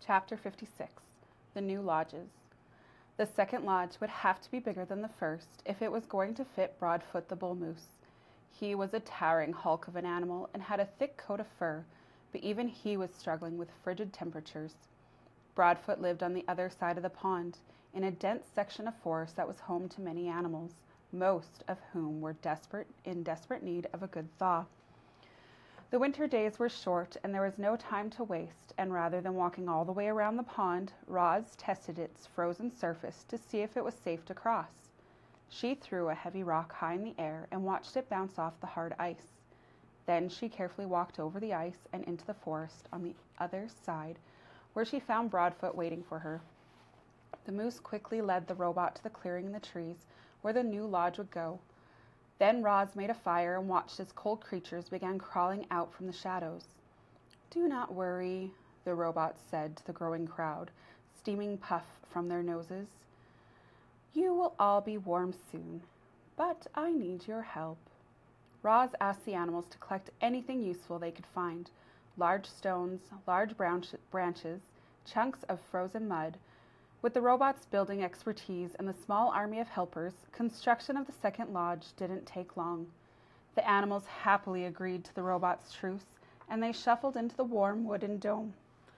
Chapter 56. The New Lodges. The second lodge would have to be bigger than the first if it was going to fit Broadfoot the bull moose. He was a towering hulk of an animal and had a thick coat of fur, but even he was struggling with frigid temperatures. Broadfoot lived on the other side of the pond, in a dense section of forest that was home to many animals, most of whom were in desperate need of a good thaw. The winter days were short, and there was no time to waste, and rather than walking all the way around the pond, Roz tested its frozen surface to see if it was safe to cross. She threw a heavy rock high in the air and watched it bounce off the hard ice. Then she carefully walked over the ice and into the forest on the other side, where she found Broadfoot waiting for her. The moose quickly led the robot to the clearing in the trees where the new lodge would go. Then Roz made a fire and watched as cold creatures began crawling out from the shadows. "Do not worry," the robot said to the growing crowd, steaming puff from their noses. "You will all be warm soon, but I need your help." Roz asked the animals to collect anything useful they could find: large stones, large branches, chunks of frozen mud. With the robot's building expertise and the small army of helpers, construction of the second lodge didn't take long. The animals happily agreed to the robot's truce, and they shuffled into the warm wooden dome.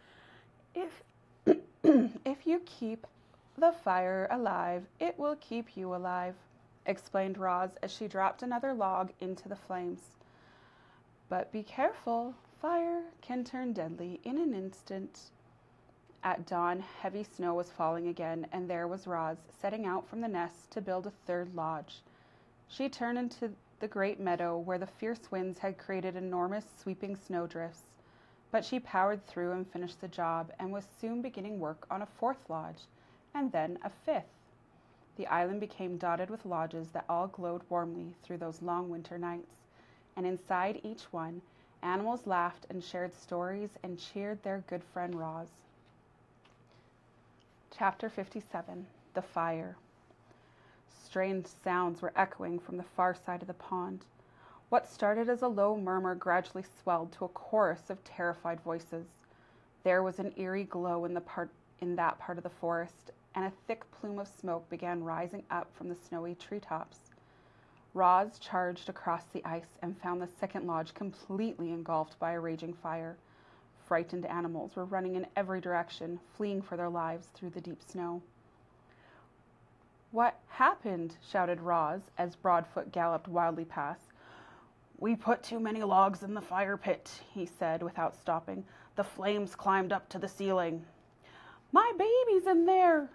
If you keep the fire alive, it will keep you alive," explained Roz as she dropped another log into the flames. "But be careful, fire can turn deadly in an instant." At dawn, heavy snow was falling again, and there was Roz, setting out from the nest to build a third lodge. She turned into the great meadow where the fierce winds had created enormous sweeping snowdrifts, but she powered through and finished the job, and was soon beginning work on a fourth lodge, and then a fifth. The island became dotted with lodges that all glowed warmly through those long winter nights, and inside each one, animals laughed and shared stories and cheered their good friend Roz. Chapter 57. The Fire. Strange sounds were echoing from the far side of the pond. What started as a low murmur gradually swelled to a chorus of terrified voices. There was an eerie glow in that part of the forest, and a thick plume of smoke began rising up from the snowy treetops. Roz charged across the ice and found the second lodge completely engulfed by a raging fire. Frightened animals were running in every direction, fleeing for their lives through the deep snow. "What happened?" shouted Roz as Broadfoot galloped wildly past. "We put too many logs in the fire pit," he said without stopping. "The flames climbed up to the ceiling." "My baby's in there!"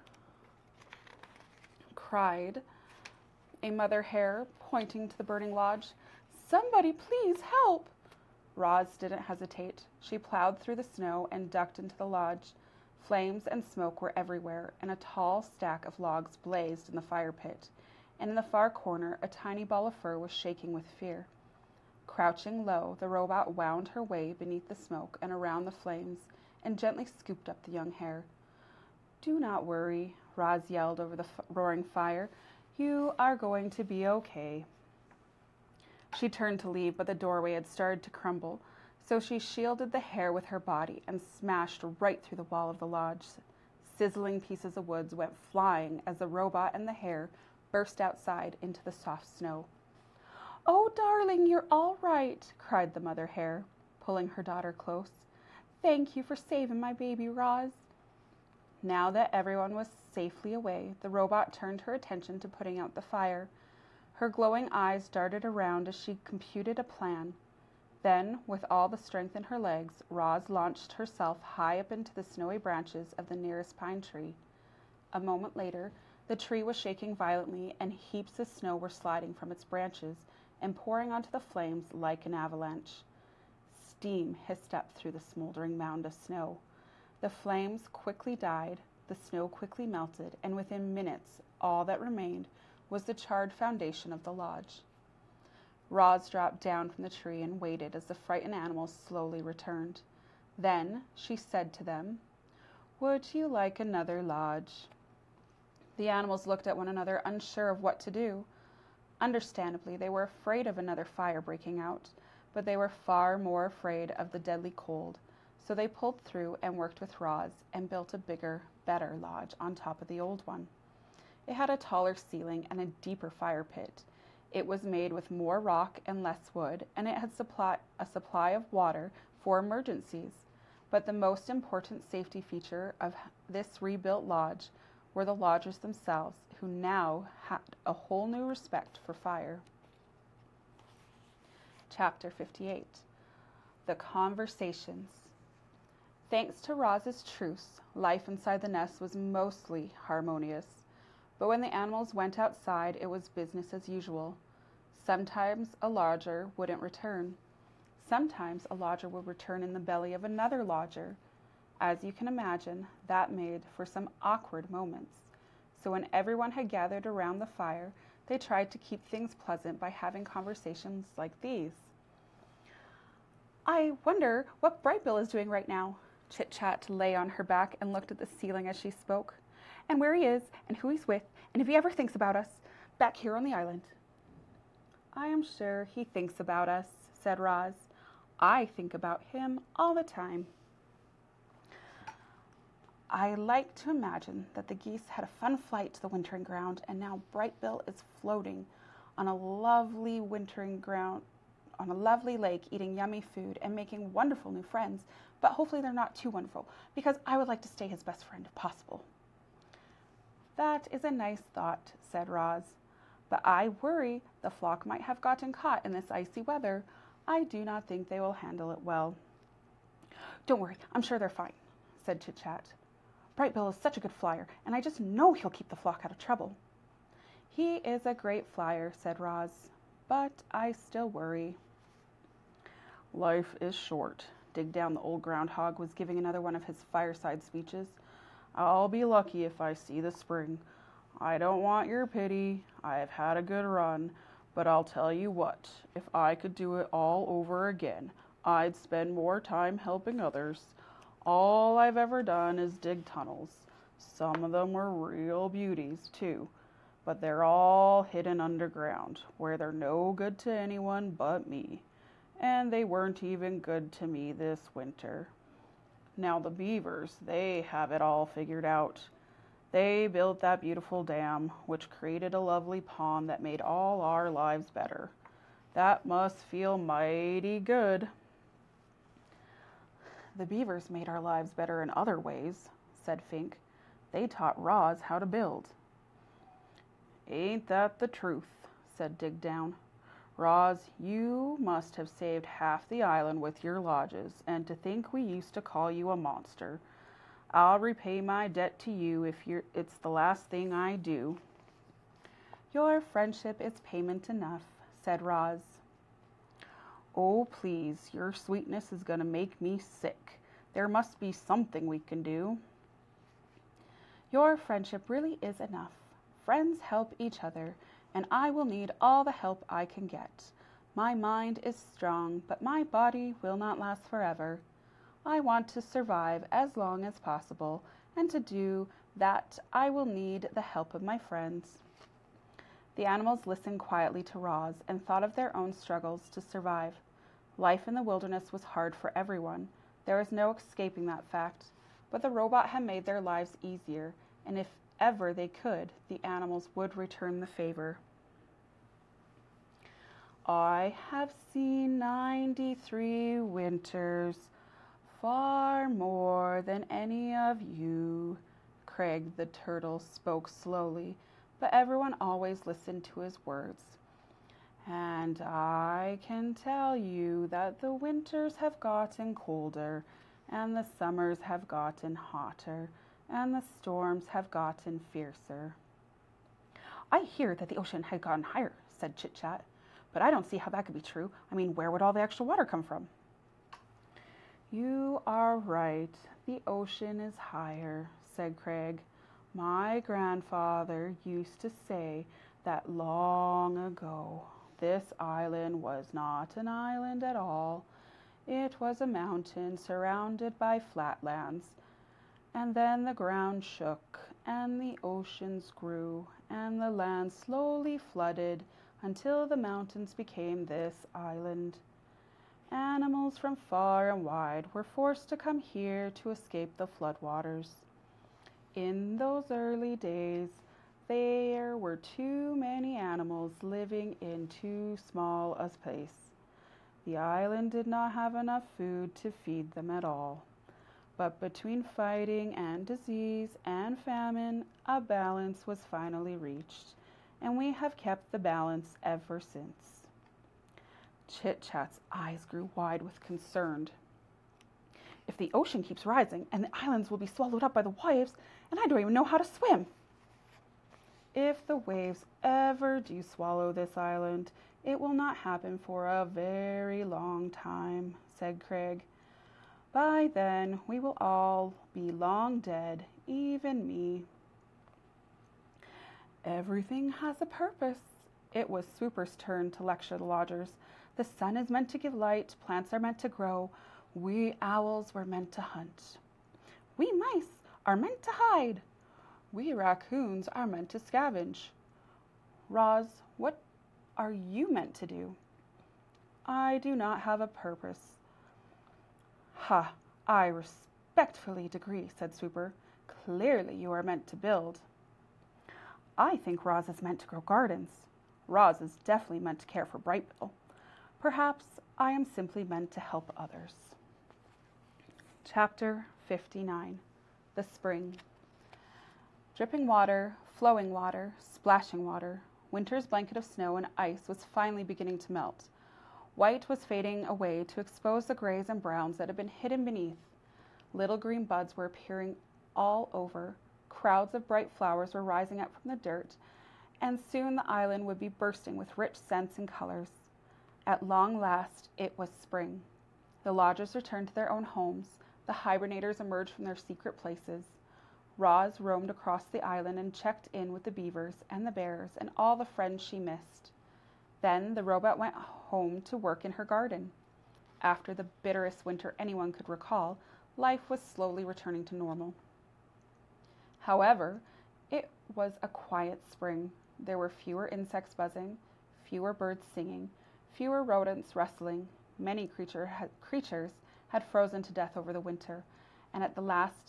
cried a mother hare, pointing to the burning lodge. "Somebody please help!" Roz didn't hesitate. She plowed through the snow and ducked into the lodge. Flames and smoke were everywhere, and a tall stack of logs blazed in the fire pit, and in the far corner a tiny ball of fur was shaking with fear. Crouching low, the robot wound her way beneath the smoke and around the flames, and gently scooped up the young hare. "Do not worry," Roz yelled over the roaring fire. "You are going to be okay." She turned to leave, but the doorway had started to crumble, so she shielded the hare with her body and smashed right through the wall of the lodge. Sizzling pieces of wood went flying as the robot and the hare burst outside into the soft snow. "Oh, darling, you're all right," cried the mother hare, pulling her daughter close. "Thank you for saving my baby, Roz." Now that everyone was safely away, the robot turned her attention to putting out the fire. Her glowing eyes darted around as she computed a plan. Then, with all the strength in her legs, Roz launched herself high up into the snowy branches of the nearest pine tree. A moment later, the tree was shaking violently, and heaps of snow were sliding from its branches and pouring onto the flames like an avalanche. Steam hissed up through the smoldering mound of snow. The flames quickly died, the snow quickly melted, and within minutes all that remained was the charred foundation of the lodge. Roz dropped down from the tree and waited as the frightened animals slowly returned. Then she said to them, "Would you like another lodge?" The animals looked at one another, unsure of what to do. Understandably, they were afraid of another fire breaking out, but they were far more afraid of the deadly cold, So they pulled through and worked with Roz and built a bigger, better lodge on top of the old one. It had a taller ceiling and a deeper fire pit. It was made with more rock and less wood, and it had a supply of water for emergencies. But the most important safety feature of this rebuilt lodge were the lodgers themselves, who now had a whole new respect for fire. Chapter 58. The Conversations. Thanks to Roz's truce, life inside the nest was mostly harmonious. But when the animals went outside, it was business as usual. Sometimes a lodger wouldn't return. Sometimes a lodger would return in the belly of another lodger. As you can imagine, that made for some awkward moments. So when everyone had gathered around the fire, they tried to keep things pleasant by having conversations like these. "I wonder what Brightbill is doing right now." Chit-Chat lay on her back and looked at the ceiling as she spoke. "And where he is, and who he's with, and if he ever thinks about us, back here on the island." "I am sure he thinks about us," said Roz. "I think about him all the time." "I like to imagine that the geese had a fun flight to the wintering ground, and now Brightbill is floating on a lovely lake, eating yummy food and making wonderful new friends, but hopefully they're not too wonderful, because I would like to stay his best friend if possible." "That is a nice thought," said Roz, "but I worry the flock might have gotten caught in this icy weather. I do not think they will handle it well." "Don't worry, I'm sure they're fine," said Chit-Chat. "Brightbill is such a good flyer, and I just know he'll keep the flock out of trouble." "He is a great flyer," said Roz, "but I still worry." "Life is short." Dig Down, the old groundhog, was giving another one of his fireside speeches. "I'll be lucky if I see the spring. I don't want your pity. I've had a good run, but I'll tell you what, if I could do it all over again, I'd spend more time helping others. All I've ever done is dig tunnels. Some of them were real beauties, too, but they're all hidden underground, where they're no good to anyone but me. And they weren't even good to me this winter. Now the beavers, they have it all figured out. They built that beautiful dam, which created a lovely pond that made all our lives better. That must feel mighty good." "The beavers made our lives better in other ways," said Fink. "They taught Roz how to build." "Ain't that the truth?" said Dig Down. "Roz, you must have saved half the island with your lodges, and to think we used to call you a monster. I'll repay my debt to you if it's the last thing I do." "Your friendship is payment enough," said Roz. "Oh, please, your sweetness is going to make me sick. There must be something we can do." "Your friendship really is enough. Friends help each other, and I will need all the help I can get. My mind is strong, but my body will not last forever. I want to survive as long as possible, and to do that I will need the help of my friends." The animals listened quietly to Roz and thought of their own struggles to survive. Life in the wilderness was hard for everyone. There was no escaping that fact. But the robot had made their lives easier, and if ever they could, the animals would return the favor. "I have seen 93 winters, far more than any of you." Craig the turtle spoke slowly, but everyone always listened to his words. "And I can tell you that the winters have gotten colder, and the summers have gotten hotter, and the storms have gotten fiercer." "I hear that the ocean had gotten higher," said Chit-Chat, "but I don't see how that could be true. I mean, where would all the extra water come from?" "You are right. The ocean is higher," said Craig. "My grandfather used to say that long ago this island was not an island at all. It was a mountain surrounded by flatlands. And then the ground shook, and the oceans grew, and the land slowly flooded until the mountains became this island. Animals from far and wide were forced to come here to escape the floodwaters. In those early days, there were too many animals living in too small a space. The island did not have enough food to feed them at all. But between fighting and disease and famine, a balance was finally reached, and we have kept the balance ever since. Chit Chat's eyes grew wide with concern. If the ocean keeps rising, and the islands will be swallowed up by the waves, and I don't even know how to swim. If the waves ever do swallow this island, it will not happen for a very long time, said Craig. By then, we will all be long dead, even me. Everything has a purpose. It was Swooper's turn to lecture the lodgers. The sun is meant to give light, plants are meant to grow, we owls were meant to hunt. We mice are meant to hide. We raccoons are meant to scavenge. Roz, what are you meant to do? I do not have a purpose. Ha, I respectfully disagree, said Swooper. Clearly you are meant to build. I think Roz is meant to grow gardens. Roz is definitely meant to care for Brightbill. Perhaps I am simply meant to help others. Chapter 59. The Spring. Dripping water, flowing water, splashing water, winter's blanket of snow and ice was finally beginning to melt. White was fading away to expose the grays and browns that had been hidden beneath. Little green buds were appearing all over. Crowds of bright flowers were rising up from the dirt, and soon the island would be bursting with rich scents and colors. At long last, it was spring. The lodgers returned to their own homes. The hibernators emerged from their secret places. Roz roamed across the island and checked in with the beavers and the bears and all the friends she missed. Then the robot went home to work in her garden. After the bitterest winter anyone could recall, life was slowly returning to normal. However, it was a quiet spring. There were fewer insects buzzing, fewer birds singing, fewer rodents rustling. Many creatures had frozen to death over the winter, and as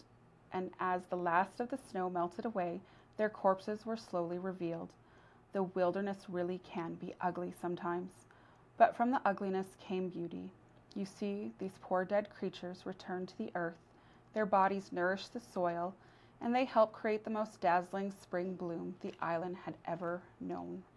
the last of the snow melted away, their corpses were slowly revealed. The wilderness really can be ugly sometimes, but from the ugliness came beauty. You see, these poor dead creatures returned to the earth. Their bodies nourished the soil, and they helped create the most dazzling spring bloom the island had ever known.